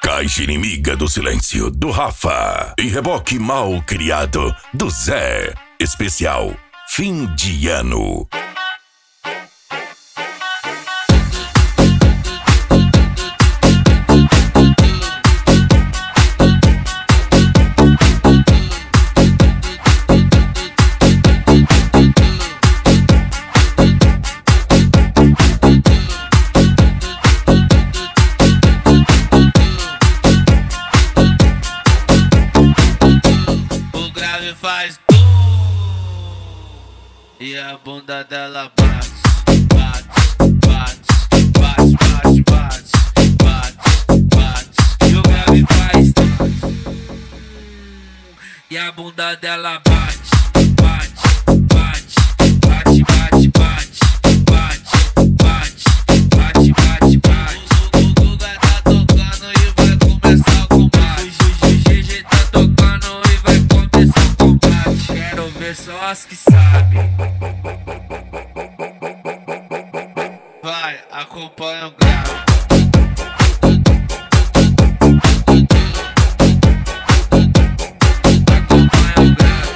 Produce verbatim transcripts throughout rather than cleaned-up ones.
Caixa inimiga do silêncio, do Rafa. E reboque mal criado, do Zé. Especial fim de ano. Faz tum, e a bunda dela bate, bate, bate, bate, bate, bate, bate, bate. E o grave faz tum, e a bunda dela bate, bate, bate, bate, bate, bate, bate, bate, bate, bate. O Guga tá tocando e vai começar o combate. O G G tá tocando e vai começar o combate. Quero ver só as que sabem. Vai, acompanha o grave. Acompanha o grave.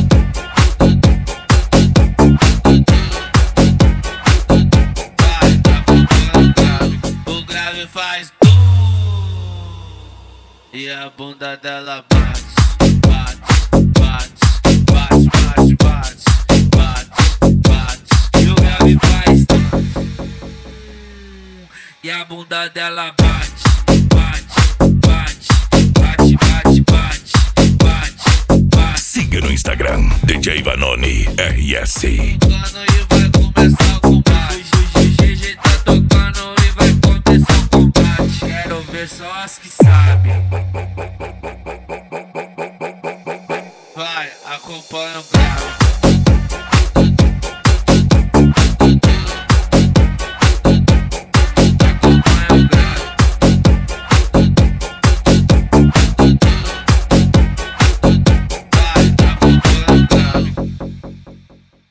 Vai, acompanha o grave. O grave faz tum, e a bunda dela bate, bate, bate, bate, bate, bate, bate, bate. E o grave faz tum, e a bunda dela bate, bate, bate, bate, bate, bate, bate, bate. Siga no Instagram, D J Vanoni R S. Tocando e